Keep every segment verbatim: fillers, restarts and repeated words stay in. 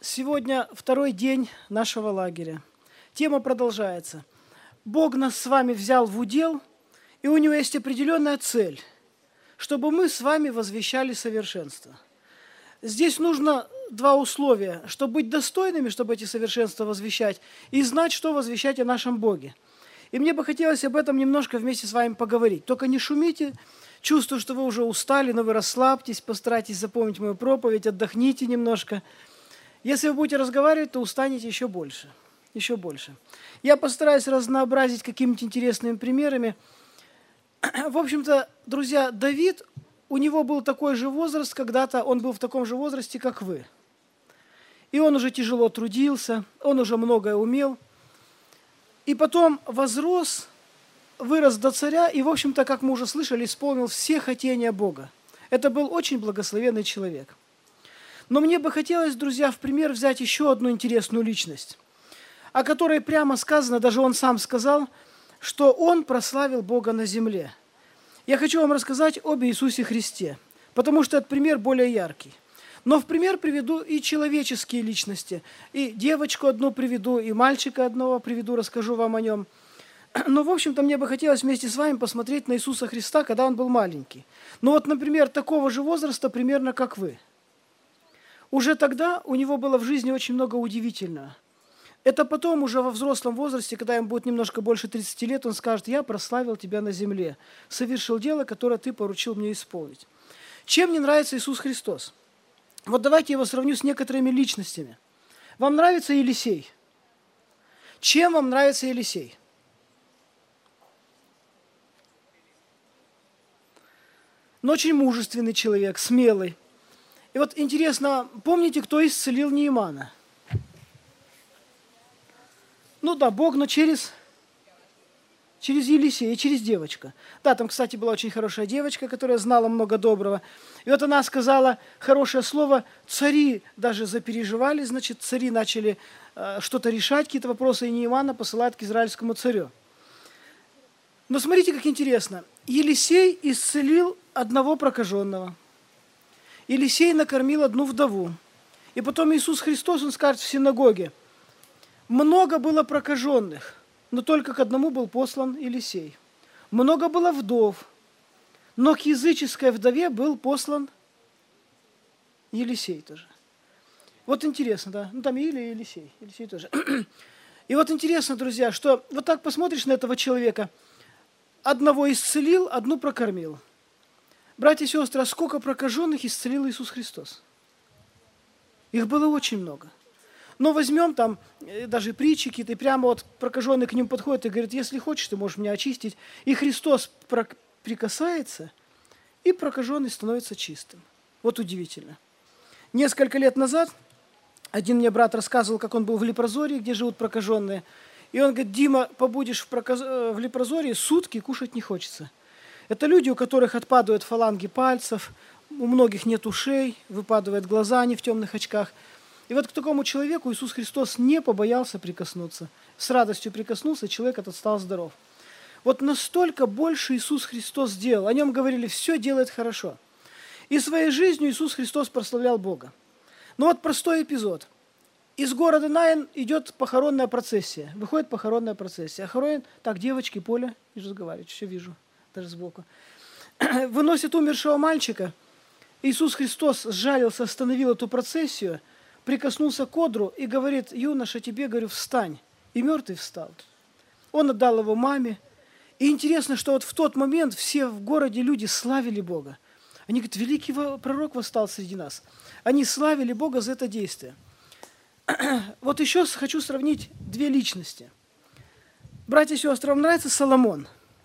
Сегодня второй день нашего лагеря. Тема продолжается. Бог нас с вами взял в удел, и у Него есть определенная цель, чтобы мы с вами возвещали совершенство. Здесь нужно два условия, чтобы быть достойными, чтобы эти совершенства возвещать, и знать, что возвещать о нашем Боге. И мне бы хотелось об этом немножко вместе с вами поговорить. Только не шумите, чувствую, что вы уже устали, но вы расслабьтесь, постарайтесь запомнить мою проповедь, отдохните немножко. Если вы будете разговаривать, то устанете еще больше, еще больше. Я постараюсь разнообразить какими-то интересными примерами. В общем-то, друзья, Давид, у него был такой же возраст, когда-то он был в таком же возрасте, как вы. И он уже тяжело трудился, он уже многое умел. И потом возрос, вырос до царя, и, в общем-то, как мы уже слышали, исполнил все хотения Бога. Это был очень благословенный человек. Но мне бы хотелось, друзья, в пример взять еще одну интересную личность, о которой прямо сказано, даже он сам сказал, что он прославил Бога на земле. Я хочу вам рассказать об Иисусе Христе, потому что этот пример более яркий. Но в пример приведу и человеческие личности. И девочку одну приведу, и мальчика одного приведу, расскажу вам о нем. Но, в общем-то, мне бы хотелось вместе с вами посмотреть на Иисуса Христа, когда он был маленький. Ну вот, например, такого же возраста, примерно как вы. Уже тогда у него было в жизни очень много удивительного. Это потом, уже во взрослом возрасте, когда ему будет немножко больше тридцати лет, он скажет: «Я прославил тебя на земле, совершил дело, которое ты поручил мне исполнить». Чем мне нравится Иисус Христос? Вот давайте я его сравню с некоторыми личностями. Вам нравится Елисей? Чем вам нравится Елисей? Но очень мужественный человек, смелый. И вот интересно, помните, кто исцелил Неемана? Ну да, Бог, но через, через Елисея, через девочку. Да, там, кстати, была очень хорошая девочка, которая знала много доброго. И вот она сказала хорошее слово, цари даже запереживали, значит, цари начали э, что-то решать, какие-то вопросы, и Неемана посылают к израильскому царю. Но смотрите, как интересно. Елисей исцелил одного прокаженного. Елисей накормил одну вдову. И потом Иисус Христос, он скажет в синагоге: много было прокаженных, но только к одному был послан Елисей. Много было вдов, но к языческой вдове был послан Елисей тоже. Вот интересно, да? Ну там или Елисей, Елисей тоже. И вот интересно, друзья, что вот так посмотришь на этого человека, одного исцелил, одну прокормил. Братья и сестры, а сколько прокаженных исцелил Иисус Христос? Их было очень много. Но возьмем там даже притчи какие-то, и прямо вот прокаженный к ним подходит и говорит: если хочешь, ты можешь меня очистить. И Христос прикасается, и прокаженный становится чистым. Вот удивительно. Несколько лет назад один мне брат рассказывал, как он был в Лепрозории, где живут прокаженные. И он говорит: Дима, побудешь в, проказ... в Лепрозории, сутки кушать не хочется. Это люди, у которых отпадают фаланги пальцев, у многих нет ушей, выпадают глаза, они в темных очках. И вот к такому человеку Иисус Христос не побоялся прикоснуться. С радостью прикоснулся, человек этот стал здоров. Вот настолько больше Иисус Христос сделал. О нем говорили: все делает хорошо. И своей жизнью Иисус Христос прославлял Бога. Но вот простой эпизод. Из города Наин идет похоронная процессия. Выходит похоронная процессия. А хоронят, так, девочки, Поля, не разговаривать, все вижу. Даже сбоку, выносит умершего мальчика. Иисус Христос сжалился, остановил эту процессию, прикоснулся к одру и говорит: юноша, тебе, говорю, встань. И мертвый встал. Он отдал его маме. И интересно, что вот в тот момент все в городе люди славили Бога. Они говорят: великий пророк восстал среди нас. Они славили Бога за это действие. Вот еще хочу сравнить две личности. Братья и сестры, вам нравится Соломон?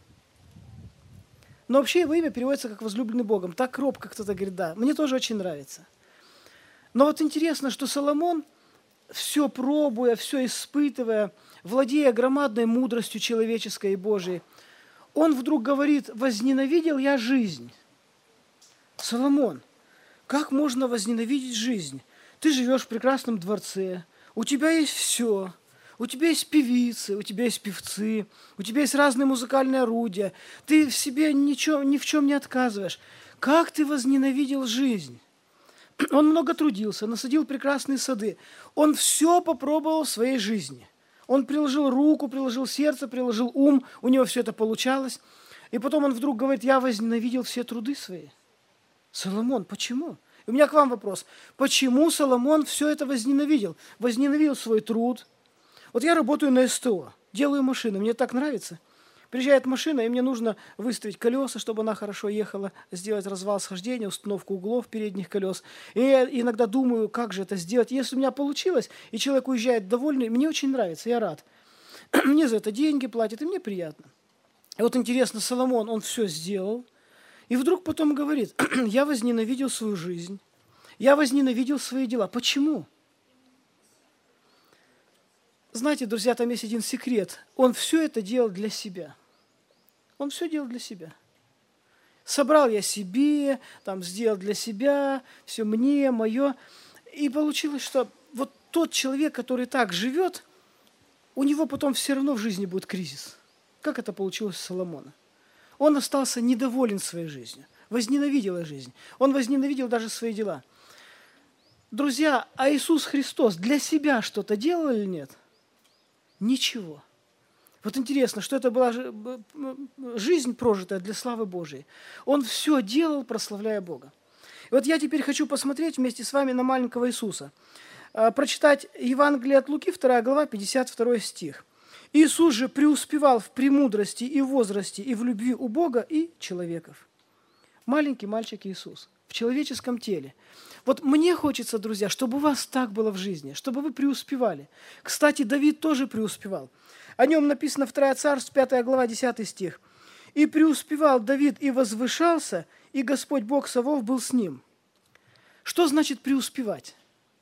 Но вообще его имя переводится как «возлюбленный Богом». Так робко кто-то говорит: да, мне тоже очень нравится. Но вот интересно, что Соломон, все пробуя, все испытывая, владея громадной мудростью человеческой и Божией, он вдруг говорит: возненавидел я жизнь. Соломон, как можно возненавидеть жизнь? Ты живешь в прекрасном дворце, у тебя есть все. У тебя есть певицы, у тебя есть певцы, у тебя есть разные музыкальные орудия. Ты в себе ничего, ни в чем не отказываешь. Как ты возненавидел жизнь? Он много трудился, насадил прекрасные сады. Он все попробовал в своей жизни. Он приложил руку, приложил сердце, приложил ум, у него все это получалось. И потом он вдруг говорит: я возненавидел все труды свои. Соломон, почему? И у меня к вам вопрос. Почему Соломон все это возненавидел? Возненавидел свой труд. Вот я работаю на СТО, делаю машины, мне так нравится. Приезжает машина, и мне нужно выставить колеса, чтобы она хорошо ехала, сделать развал схождения, установку углов передних колес. И я иногда думаю, как же это сделать. Если у меня получилось, и человек уезжает довольный, мне очень нравится, я рад. Мне за это деньги платят, и мне приятно. И вот интересно, Соломон, он все сделал, и вдруг потом говорит: я возненавидел свою жизнь, я возненавидел свои дела. Почему? Знаете, друзья, там есть один секрет. Он все это делал для себя. Он все делал для себя. Собрал я себе, там, сделал для себя, все мне, мое. И получилось, что вот тот человек, который так живет, у него потом все равно в жизни будет кризис. Как это получилось у Соломона? Он остался недоволен своей жизнью, возненавидел жизнь. Он возненавидел даже свои дела. Друзья, а Иисус Христос для себя что-то делал или нет? Ничего. Вот интересно, что это была жизнь прожитая для славы Божией. Он все делал, прославляя Бога. И вот я теперь хочу посмотреть вместе с вами на маленького Иисуса. Прочитать Евангелие от Луки, вторая глава, пятьдесят второй стих. Иисус же преуспевал в премудрости и в возрасте, и в любви у Бога и человеков. Маленький мальчик Иисус в человеческом теле. Вот мне хочется, друзья, чтобы у вас так было в жизни, чтобы вы преуспевали. Кстати, Давид тоже преуспевал. О нем написано вторая Царств, пятая глава, десятый стих. «И преуспевал Давид, и возвышался, и Господь Бог Савов был с ним». Что значит преуспевать?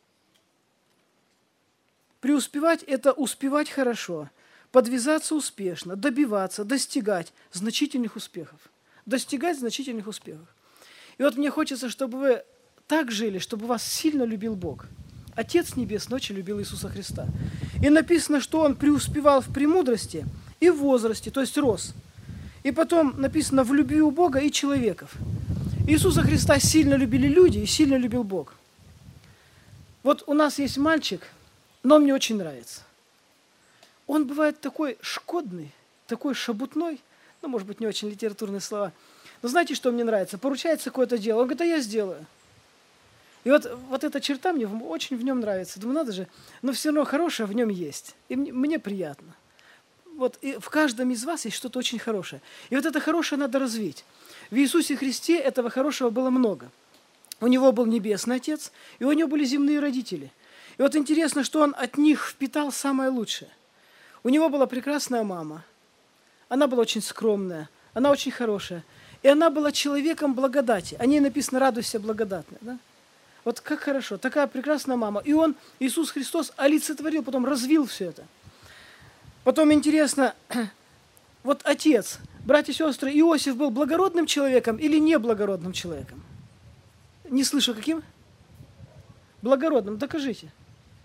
Преуспевать – это успевать хорошо, подвязаться успешно, добиваться, достигать значительных успехов. Достигать значительных успехов. И вот мне хочется, чтобы вы так жили, чтобы вас сильно любил Бог. Отец Небесный очень любил Иисуса Христа. И написано, что Он преуспевал в премудрости и в возрасте, то есть рос. И потом написано в любви у Бога и человеков. Иисуса Христа сильно любили люди и сильно любил Бог. Вот у нас есть мальчик, но он мне очень нравится. Он бывает такой шкодный, такой шабутной, ну, может быть, не очень литературные слова. Но знаете, что мне нравится? Поручается какое-то дело. Он говорит: а я сделаю. И вот, вот эта черта мне очень в нем нравится. Думаю, надо же, но все равно хорошее в нем есть. И мне, мне приятно. Вот и в каждом из вас есть что-то очень хорошее. И вот это хорошее надо развить. В Иисусе Христе этого хорошего было много. У него был Небесный Отец, и у него были земные родители. И вот интересно, что он от них впитал самое лучшее. У него была прекрасная мама. Она была очень скромная, она очень хорошая. И она была человеком благодати. О ней написано: радуйся, благодатная. Да? Вот как хорошо, такая прекрасная мама. И он, Иисус Христос, олицетворил, потом развил все это. Потом интересно, вот отец, братья и сестры, Иосиф был благородным человеком или неблагородным человеком? Не слышу, каким? Благородным, докажите.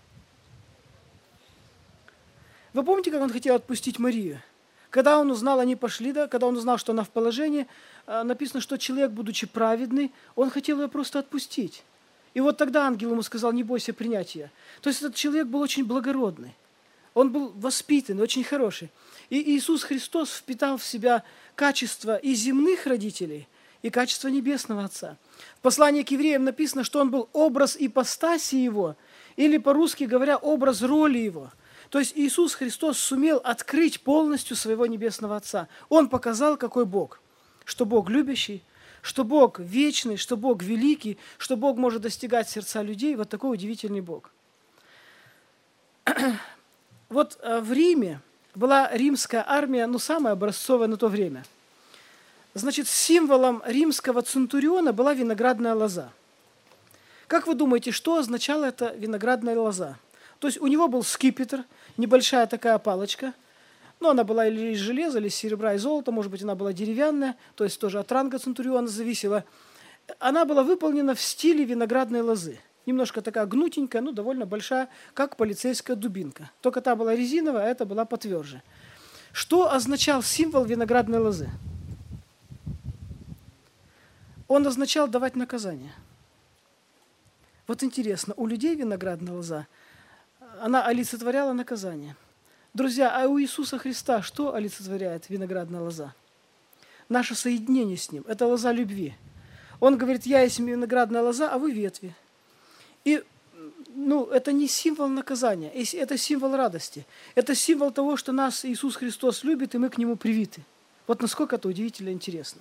Вы помните, как он хотел отпустить Марию? Когда он узнал, они пошли, да, когда он узнал, что она в положении, написано, что человек, будучи праведный, он хотел ее просто отпустить. И вот тогда ангел ему сказал: не бойся принять ее. То есть этот человек был очень благородный. Он был воспитанный, очень хороший. И Иисус Христос впитал в себя качества и земных родителей, и качество Небесного Отца. В послании к евреям написано, что он был образ ипостаси его, или по-русски говоря, образ роли его. То есть Иисус Христос сумел открыть полностью своего Небесного Отца. Он показал, какой Бог. Что Бог любящий, что Бог вечный, что Бог великий, что Бог может достигать сердца людей. Вот такой удивительный Бог. Вот в Риме была римская армия, ну, самая образцовая на то время. Значит, символом римского центуриона была виноградная лоза. Как вы думаете, что означала эта виноградная лоза? То есть у него был скипетр, небольшая такая палочка. Ну, она была или из железа, или из серебра и золота, может быть, она была деревянная, то есть тоже от ранга центуриона зависела. Она была выполнена в стиле виноградной лозы. Немножко такая гнутенькая, ну, довольно большая, как полицейская дубинка. Только та была резиновая, а эта была потверже. Что означал символ виноградной лозы? Он означал давать наказание. Вот интересно, у людей виноградная лоза, она олицетворяла наказание. Друзья, а у Иисуса Христа что олицетворяет виноградная лоза? Наше соединение с Ним. Это лоза любви. Он говорит, я есть виноградная лоза, а вы ветви. И ну, это не символ наказания, это символ радости. Это символ того, что нас Иисус Христос любит, и мы к Нему привиты. Вот насколько это удивительно интересно.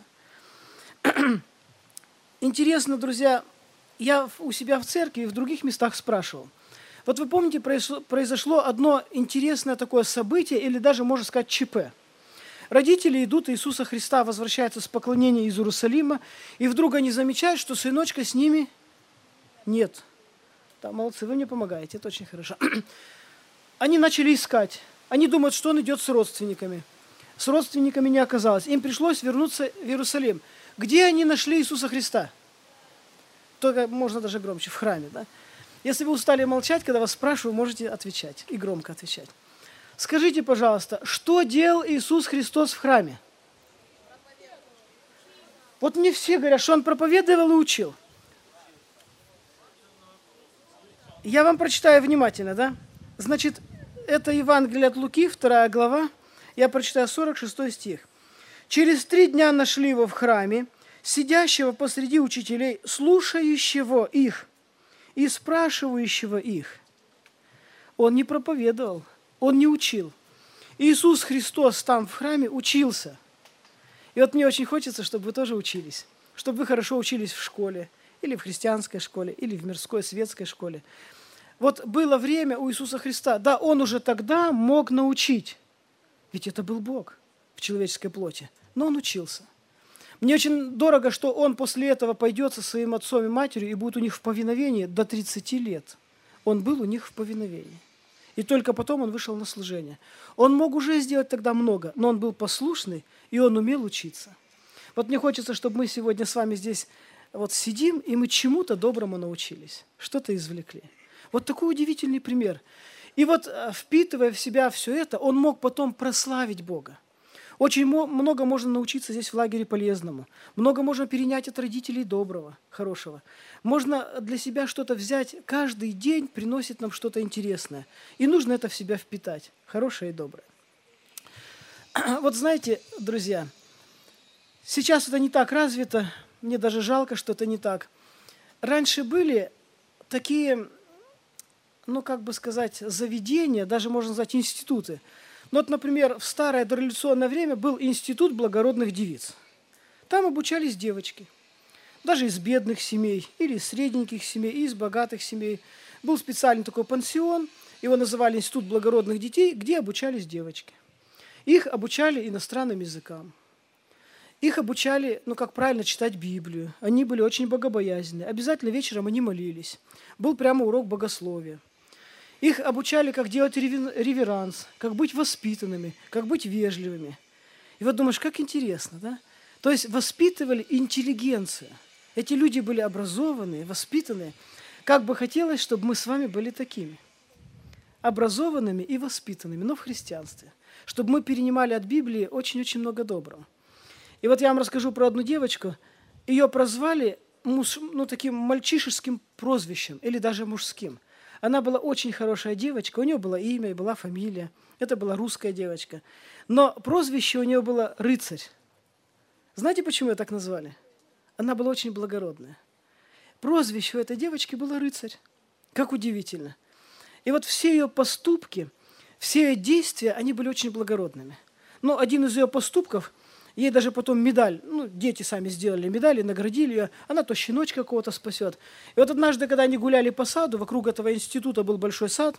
Интересно, друзья, я у себя в церкви и в других местах спрашивал. Вот вы помните, произошло одно интересное такое событие, или даже, можно сказать, ЧП. Родители идут, Иисуса Христа возвращаются с поклонения из Иерусалима, и вдруг они замечают, что сыночка с ними нет. Да, молодцы, вы мне помогаете, это очень хорошо. Они начали искать. Они думают, что он идет с родственниками. С родственниками не оказалось. Им пришлось вернуться в Иерусалим. Где они нашли Иисуса Христа? Только можно даже громче, в храме. Да? Если вы устали молчать, когда вас спрашиваю, можете отвечать и громко отвечать. Скажите, пожалуйста, что делал Иисус Христос в храме? Вот мне все говорят, что он проповедовал и учил. Я вам прочитаю внимательно, да? Значит, это Евангелие от Луки, вторая глава. Я прочитаю сорок шестой стих. «Через три дня нашли его в храме, сидящего посреди учителей, слушающего их и спрашивающего их». Он не проповедовал, он не учил. Иисус Христос там в храме учился. И вот мне очень хочется, чтобы вы тоже учились, чтобы вы хорошо учились в школе, или в христианской школе, или в мирской, светской школе. Вот было время у Иисуса Христа. Да, Он уже тогда мог научить. Ведь это был Бог в человеческой плоти. Но Он учился. Мне очень дорого, что Он после этого пойдет со своим отцом и матерью и будет у них в повиновении до тридцати лет. Он был у них в повиновении. И только потом Он вышел на служение. Он мог уже сделать тогда много, но Он был послушный, и Он умел учиться. Вот мне хочется, чтобы мы сегодня с вами здесь вот сидим, и мы чему-то доброму научились, что-то извлекли. Вот такой удивительный пример. И вот, впитывая в себя все это, он мог потом прославить Бога. Очень много можно научиться здесь в лагере полезному. Много можно перенять от родителей доброго, хорошего. Можно для себя что-то взять. Каждый день приносит нам что-то интересное. И нужно это в себя впитать, хорошее и доброе. Вот знаете, друзья, сейчас это не так развито. Мне даже жалко, что это не так. Раньше были такие, ну, как бы сказать, заведения, даже можно назвать институты. Ну, вот, например, в старое дореволюционное время был институт благородных девиц. Там обучались девочки, даже из бедных семей, или из средненьких семей, и из богатых семей. Был специальный такой пансион, его называли Институт благородных детей, где обучались девочки. Их обучали иностранным языкам. Их обучали, ну, как правильно читать Библию. Они были очень богобоязненные. Обязательно вечером они молились. Был прямо урок богословия. Их обучали, как делать реверанс, как быть воспитанными, как быть вежливыми. И вот думаешь, как интересно, да? То есть воспитывали интеллигенцию. Эти люди были образованные, воспитанные. Как бы хотелось, чтобы мы с вами были такими. Образованными и воспитанными, но в христианстве. Чтобы мы перенимали от Библии очень-очень много доброго. И вот я вам расскажу про одну девочку. Ее прозвали муж, ну, таким мальчишеским прозвищем или даже мужским. Она была очень хорошая девочка, у нее было имя и была фамилия. Это была русская девочка. Но прозвище у нее было «рыцарь». Знаете, почему ее так назвали? Она была очень благородная. Прозвище у этой девочки было «рыцарь». Как удивительно. И вот все ее поступки, все ее действия, они были очень благородными. Но один из ее поступков, ей даже потом медаль, ну, дети сами сделали медаль и наградили ее, она то щеночка кого-то спасет. И вот однажды, когда они гуляли по саду, вокруг этого института был большой сад,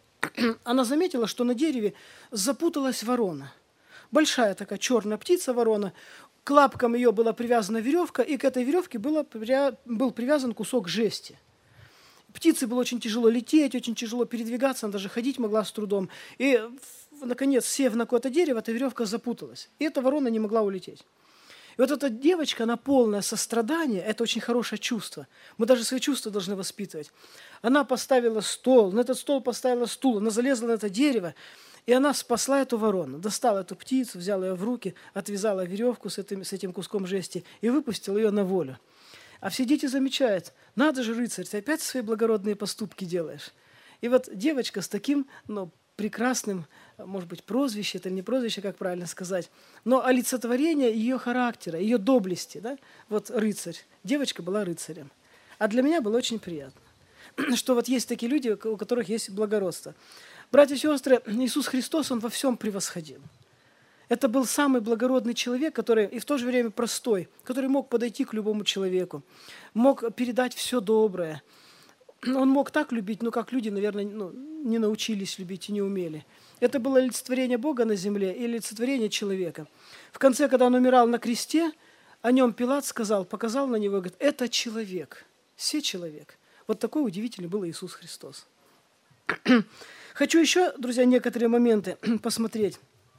она заметила, что на дереве запуталась ворона. Большая такая черная птица ворона, к лапкам ее была привязана веревка, и к этой веревке было, был привязан кусок жести. Птице было очень тяжело лететь, очень тяжело передвигаться, она даже ходить могла с трудом. И, наконец, сев на какое-то дерево, эта веревка запуталась. И эта ворона не могла улететь. И вот эта девочка, она полное сострадание, это очень хорошее чувство. Мы даже свои чувства должны воспитывать. Она поставила стол, на этот стол поставила стул, она залезла на это дерево, и она спасла эту ворону. Достала эту птицу, взяла ее в руки, отвязала веревку с этим, с этим куском жести и выпустила ее на волю. А все дети замечают, надо же, рыцарь, ты опять свои благородные поступки делаешь. И вот девочка с таким, ну, прекрасным, может быть, прозвище, это не прозвище, как правильно сказать, но олицетворение ее характера, ее доблести, да? Вот рыцарь. Девочка была рыцарем. А для меня было очень приятно, что вот есть такие люди, у которых есть благородство. Братья и сестры, Иисус Христос, Он во всем превосходил. Это был самый благородный человек, который и в то же время простой, который мог подойти к любому человеку, мог передать все доброе. Он мог так любить, ну, как люди, наверное, ну, не научились любить и не умели. Это было олицетворение Бога на земле и олицетворение человека. В конце, когда он умирал на кресте, о нем Пилат сказал, показал на него и говорит, это человек, все человек. Вот такой удивительный был Иисус Христос. Хочу еще, друзья, некоторые моменты посмотреть.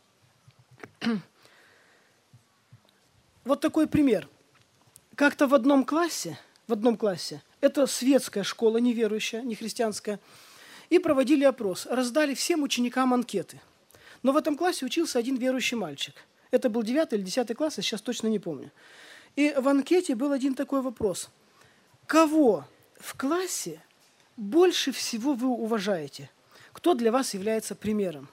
Вот такой пример. Как-то в одном классе, в одном классе, это светская школа, неверующая, не христианская, и проводили опрос, раздали всем ученикам анкеты. Но в этом классе учился один верующий мальчик. Это был девятый или десятый класс, я сейчас точно не помню. И в анкете был один такой вопрос. Кого в классе больше всего вы уважаете? Кто для вас является примером?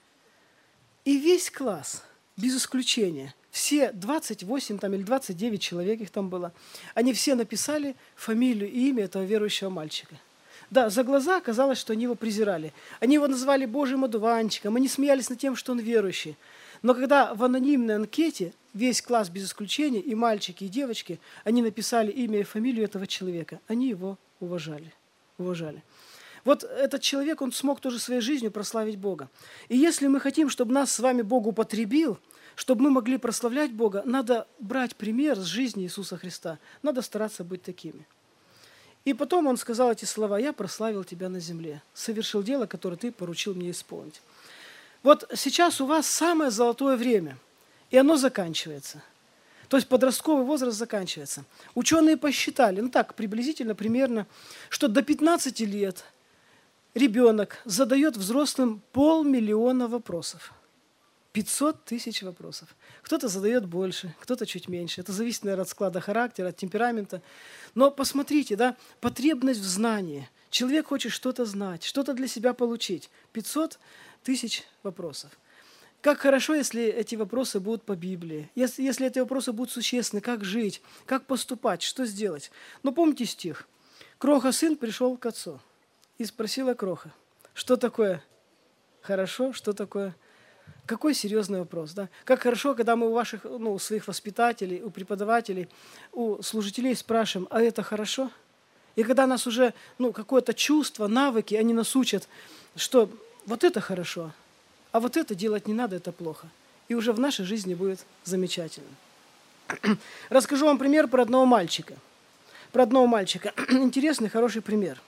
И весь класс, без исключения, все двадцать восемь там, или двадцать девять человек их там было, они все написали фамилию и имя этого верующего мальчика. Да, за глаза оказалось, что они его презирали. Они его называли Божьим одуванчиком, они смеялись над тем, что он верующий. Но когда в анонимной анкете весь класс без исключения, и мальчики, и девочки, они написали имя и фамилию этого человека, они его уважали. уважали. Вот этот человек, он смог тоже своей жизнью прославить Бога. И если мы хотим, чтобы нас с вами Бог употребил, чтобы мы могли прославлять Бога, надо брать пример с жизни Иисуса Христа. Надо стараться быть такими. И потом он сказал эти слова: «Я прославил тебя на земле, совершил дело, которое ты поручил мне исполнить». Вот сейчас у вас самое золотое время, и оно заканчивается. То есть подростковый возраст заканчивается. Ученые посчитали, ну так, приблизительно, примерно, что до пятнадцати лет ребенок задает взрослым полмиллиона вопросов. пятьсот тысяч вопросов. Кто-то задает больше, кто-то чуть меньше. Это зависит, наверное, от склада характера, от темперамента. Но посмотрите, да, потребность в знании. Человек хочет что-то знать, что-то для себя получить. пятьсот тысяч вопросов. Как хорошо, если эти вопросы будут по Библии, если, если эти вопросы будут существенны, как жить, как поступать, что сделать. Но помните стих. Кроха сын пришел к отцу и спросила Кроха, что такое хорошо, что такое. Какой серьезный вопрос, да? Как хорошо, когда мы у ваших, ну, у своих воспитателей, у преподавателей, у служителей спрашиваем, а это хорошо? И когда нас уже, ну, какое-то чувство, навыки, они нас учат, что вот это хорошо, а вот это делать не надо, это плохо. И уже в нашей жизни будет замечательно. Расскажу вам пример про одного мальчика. Про одного мальчика. Интересный, хороший пример.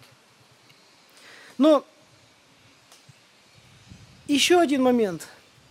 Но еще один момент.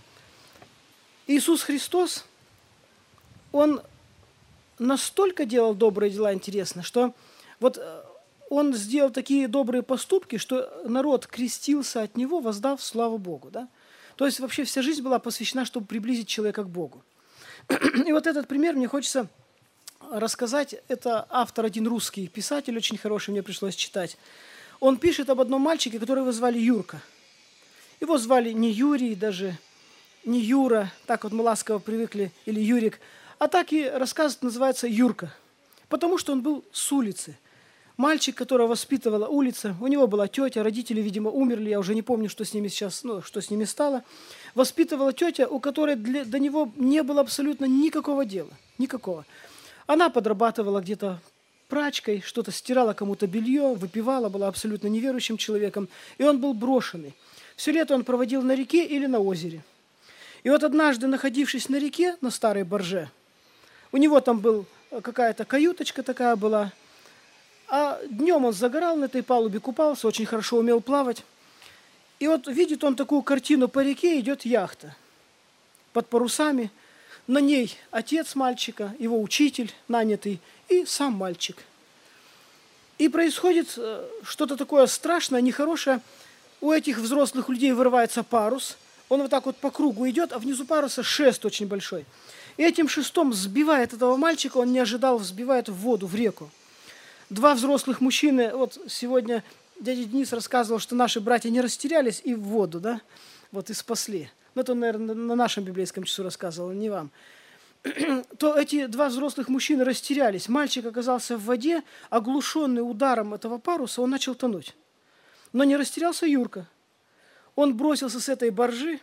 Иисус Христос, Он настолько делал добрые дела, интересно, что вот Он сделал такие добрые поступки, что народ крестился от Него, воздав славу Богу. Да? То есть вообще вся жизнь была посвящена, чтобы приблизить человека к Богу. И вот этот пример мне хочется рассказать. Это автор, один русский писатель, очень хороший, мне пришлось читать. Он пишет об одном мальчике, которого звали Юрка. Его звали не Юрий, даже не Юра, так вот мы ласково привыкли, или Юрик, а так и рассказ называется Юрка, потому что он был с улицы. Мальчик, которого воспитывала улица, у него была тетя, родители, видимо, умерли, я уже не помню, что с ними сейчас, ну, что с ними стало. Воспитывала тетя, у которой для, до него не было абсолютно никакого дела, никакого. Она подрабатывала где-то прачкой, что-то стирала кому-то белье, выпивала, была абсолютно неверующим человеком, и он был брошенный. Все лето он проводил на реке или на озере. И вот однажды, находившись на реке, на старой барже, у него там была какая-то каюточка такая была, а днем он загорал на этой палубе, купался, очень хорошо умел плавать. И вот видит он такую картину: по реке идет яхта под парусами, на ней отец мальчика, его учитель нанятый и сам мальчик. И происходит что-то такое страшное, нехорошее. У этих взрослых людей вырывается парус, он вот так вот по кругу идет, а внизу паруса шест очень большой. И этим шестом сбивает этого мальчика, он не ожидал, взбивает в воду, в реку. Два взрослых мужчины, вот сегодня дядя Денис рассказывал, что наши братья не растерялись и в воду, да, вот и спасли. Ну, это он, наверное, на нашем библейском часу рассказывал, не вам. То эти два взрослых мужчины растерялись. Мальчик оказался в воде, оглушенный ударом этого паруса, он начал тонуть. Но не растерялся Юрка. Он бросился с этой баржи,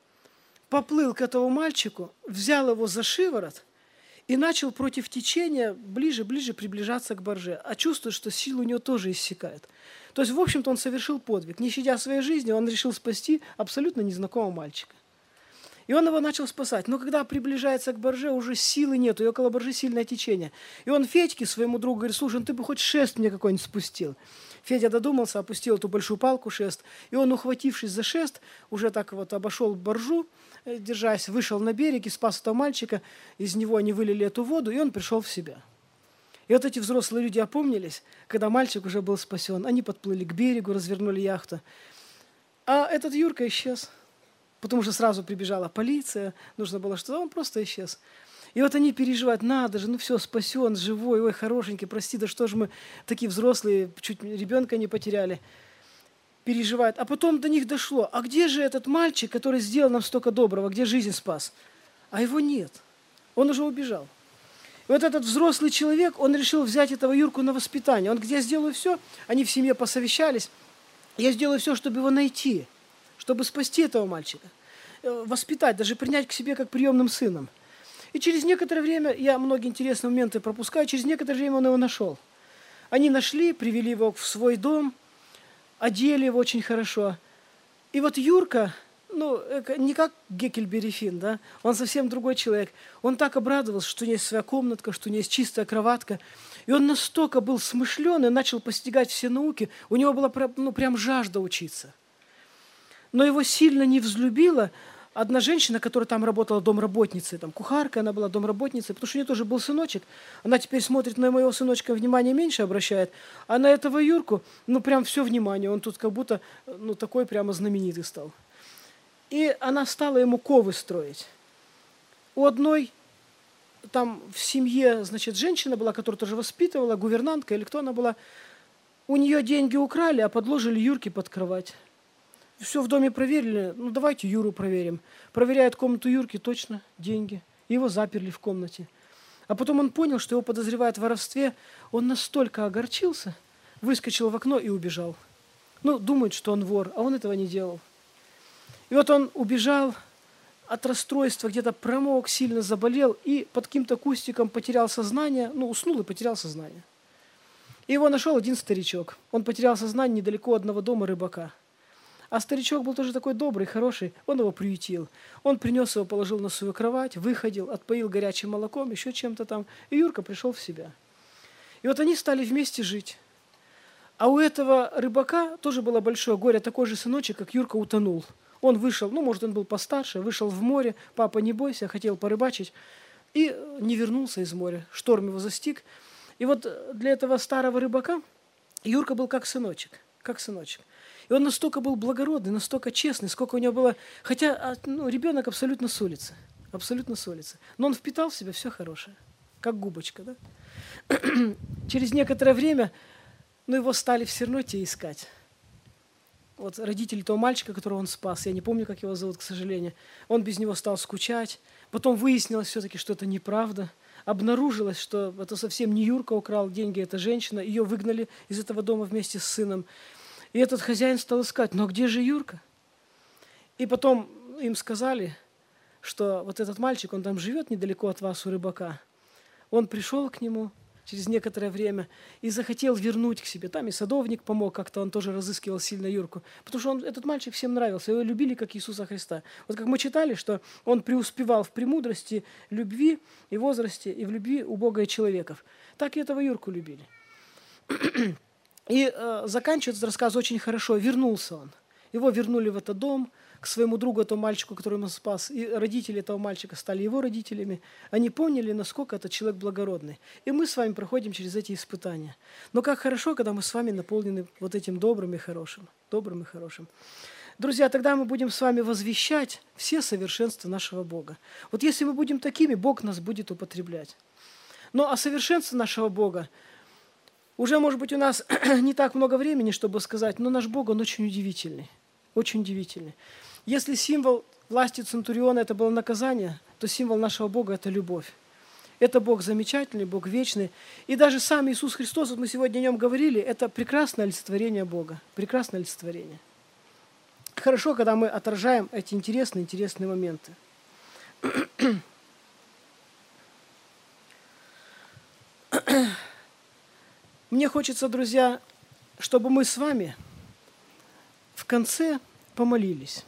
поплыл к этому мальчику, взял его за шиворот и начал против течения ближе-ближе приближаться к барже. А чувствует, что силы у него тоже иссякают. То есть, в общем-то, он совершил подвиг. Не щадя своей жизни, он решил спасти абсолютно незнакомого мальчика. И он его начал спасать. Но когда приближается к барже, уже силы нету, и около баржи сильное течение. И он Федьке, своему другу, говорит: слушай, ну ты бы хоть шест мне какой-нибудь спустил. Федя додумался, опустил эту большую палку, шест. И он, ухватившись за шест, уже так вот обошел баржу, держась, вышел на берег и спас этого мальчика. Из него они вылили эту воду, и он пришел в себя. И вот эти взрослые люди опомнились, когда мальчик уже был спасен. Они подплыли к берегу, развернули яхту. А этот Юрка исчез. Потому что сразу прибежала полиция, нужно было что-то, он просто исчез. И вот они переживают: надо же, ну все, спасен, живой, ой, хорошенький, прости, да что же мы такие взрослые, чуть ребенка не потеряли. Переживают. А потом до них дошло: а где же этот мальчик, который сделал нам столько доброго, где жизнь спас? А его нет, он уже убежал. И вот этот взрослый человек, он решил взять этого Юрку на воспитание. Он: где я сделаю все, они в семье посовещались, я сделаю все, чтобы его найти, чтобы спасти этого мальчика, воспитать, даже принять к себе как приемным сыном. И через некоторое время, я многие интересные моменты пропускаю, через некоторое время он его нашел. Они нашли, привели его в свой дом, одели его очень хорошо. И вот Юрка, ну, не как Геккельбери Финн, да, он совсем другой человек. Он так обрадовался, что у него есть своя комнатка, что у него есть чистая кроватка. И он настолько был смышленый, начал постигать все науки, у него была, ну, прям жажда учиться. Но его сильно не взлюбила одна женщина, которая там работала домработницей, там кухарка, она была домработницей, потому что у нее тоже был сыночек. Она теперь смотрит на моего сыночка, внимание меньше обращает, а на этого Юрку, ну, прям все внимание, он тут как будто, ну, такой прямо знаменитый стал. И она стала ему ковы строить. У одной там в семье, значит, женщина была, которая тоже воспитывала, гувернантка или кто она была, у нее деньги украли, а подложили Юрке под кровать. Все в доме проверили, ну давайте Юру проверим. Проверяет комнату Юрки, точно, деньги. Его заперли в комнате. А потом он понял, что его подозревают в воровстве. Он настолько огорчился, выскочил в окно и убежал. Ну, думает, что он вор, а он этого не делал. И вот он убежал от расстройства, где-то промок, сильно заболел и под каким-то кустиком потерял сознание, ну, уснул и потерял сознание. И его нашел один старичок. Он потерял сознание недалеко от одного дома рыбака. А старичок был тоже такой добрый, хороший, он его приютил. Он принес его, положил на свою кровать, выходил, отпоил горячим молоком, еще чем-то там, и Юрка пришел в себя. И вот они стали вместе жить. А у этого рыбака тоже было большое горе, такой же сыночек, как Юрка, утонул. Он вышел, ну, может, он был постарше, вышел в море, папа, не бойся, хотел порыбачить, и не вернулся из моря. Шторм его застиг. И вот для этого старого рыбака Юрка был как сыночек, как сыночек. И он настолько был благородный, настолько честный, сколько у него было... Хотя, ну, ребенок абсолютно с улицы, абсолютно с улицы. Но он впитал в себя все хорошее, как губочка, да? Через некоторое время, ну, его стали все равно те искать. Вот родители того мальчика, которого он спас, я не помню, как его зовут, к сожалению, он без него стал скучать. Потом выяснилось все-таки, что это неправда. Обнаружилось, что это совсем не Юрка украл деньги, это женщина. Ее выгнали из этого дома вместе с сыном. И этот хозяин стал искать: но где же Юрка? И потом им сказали, что вот этот мальчик, он там живет недалеко от вас, у рыбака. Он пришел к нему через некоторое время и захотел вернуть к себе. Там и садовник помог, как-то он тоже разыскивал сильно Юрку. Потому что он, этот мальчик всем нравился, его любили как Иисуса Христа. Вот как мы читали, что он преуспевал в премудрости, любви и возрасте, и в любви у Бога и человеков. Так и этого Юрку любили. И э, заканчивается рассказ очень хорошо. Вернулся он. Его вернули в этот дом, к своему другу, этому мальчику, который он спас. И родители этого мальчика стали его родителями. Они поняли, насколько этот человек благородный. И мы с вами проходим через эти испытания. Но как хорошо, когда мы с вами наполнены вот этим добрым и хорошим. Добрым и хорошим. Друзья, тогда мы будем с вами возвещать все совершенства нашего Бога. Вот если мы будем такими, Бог нас будет употреблять. Но о совершенстве нашего Бога уже, может быть, у нас не так много времени, чтобы сказать, но наш Бог, Он очень удивительный, очень удивительный. Если символ власти Центуриона – это было наказание, то символ нашего Бога – это любовь. Это Бог замечательный, Бог вечный. И даже сам Иисус Христос, вот мы сегодня о Нем говорили, это прекрасное олицетворение Бога, прекрасное олицетворение. Хорошо, когда мы отражаем эти интересные, интересные моменты. Мне хочется, друзья, чтобы мы с вами в конце помолились.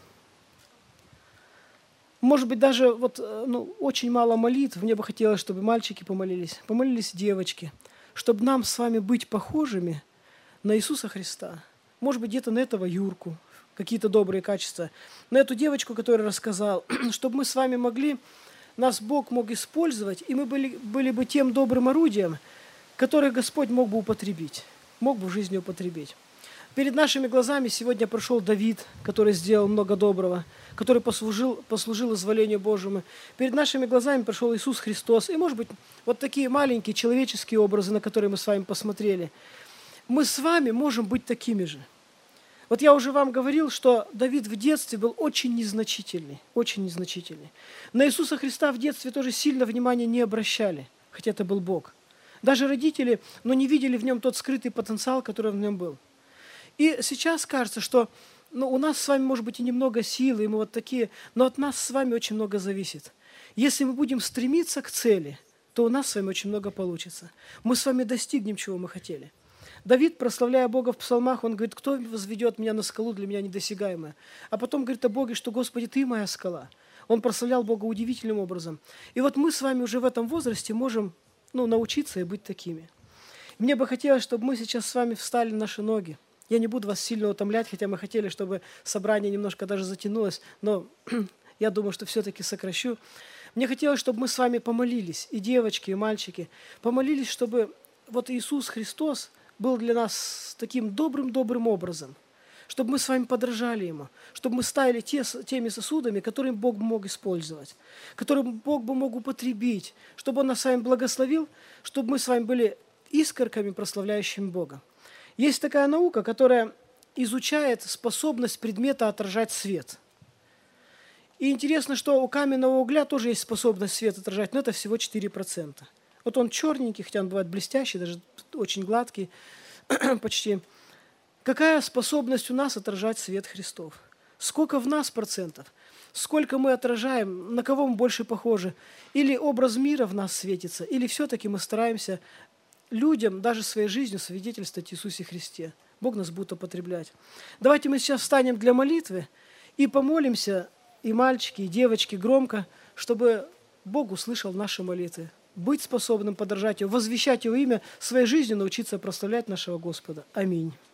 Может быть, даже вот, ну, очень мало молитв. Мне бы хотелось, чтобы мальчики помолились, помолились девочки, чтобы нам с вами быть похожими на Иисуса Христа. Может быть, где-то на этого Юрку, какие-то добрые качества. На эту девочку, которую рассказал, чтобы мы с вами могли, нас Бог мог использовать, и мы были, были бы тем добрым орудием, которое Господь мог бы употребить, мог бы в жизни употребить. Перед нашими глазами сегодня прошел Давид, который сделал много доброго, который послужил, послужил изволению Божьему. Перед нашими глазами прошел Иисус Христос. И, может быть, вот такие маленькие человеческие образы, на которые мы с вами посмотрели. Мы с вами можем быть такими же. Вот я уже вам говорил, что Давид в детстве был очень незначительный, очень незначительный. На Иисуса Христа в детстве тоже сильно внимания не обращали, хотя это был Бог. Даже родители, но не видели в нем тот скрытый потенциал, который в нем был. И сейчас кажется, что ну, у нас с вами, может быть, и немного силы, и мы вот такие, но от нас с вами очень много зависит. Если мы будем стремиться к цели, то у нас с вами очень много получится. Мы с вами достигнем, чего мы хотели. Давид, прославляя Бога в псалмах, он говорит, кто возведет меня на скалу, для меня недосягаемая. А потом говорит о Боге, что, Господи, Ты моя скала. Он прославлял Бога удивительным образом. И вот мы с вами уже в этом возрасте можем ну, научиться и быть такими. Мне бы хотелось, чтобы мы сейчас с вами встали на наши ноги. Я не буду вас сильно утомлять, хотя мы хотели, чтобы собрание немножко даже затянулось, но я думаю, что все-таки сокращу. Мне хотелось, чтобы мы с вами помолились, и девочки, и мальчики, помолились, чтобы вот Иисус Христос был для нас таким добрым-добрым образом, чтобы мы с вами подражали Ему, чтобы мы стали те, теми сосудами, которыми Бог мог использовать, которым Бог бы мог употребить, чтобы Он нас с вами благословил, чтобы мы с вами были искорками, прославляющими Бога. Есть такая наука, которая изучает способность предмета отражать свет. И интересно, что у каменного угля тоже есть способность свет отражать, но это всего четыре процента. Вот он черненький, хотя он бывает блестящий, даже очень гладкий, почти. Какая способность у нас отражать свет Христов? Сколько в нас процентов? Сколько мы отражаем? На кого мы больше похожи? Или образ мира в нас светится? Или все-таки мы стараемся людям, даже своей жизнью, свидетельствовать Иисусе Христе? Бог нас будет употреблять. Давайте мы сейчас встанем для молитвы и помолимся, и мальчики, и девочки, громко, чтобы Бог услышал наши молитвы. Быть способным подражать Его, возвещать Его имя, своей жизнью научиться прославлять нашего Господа. Аминь.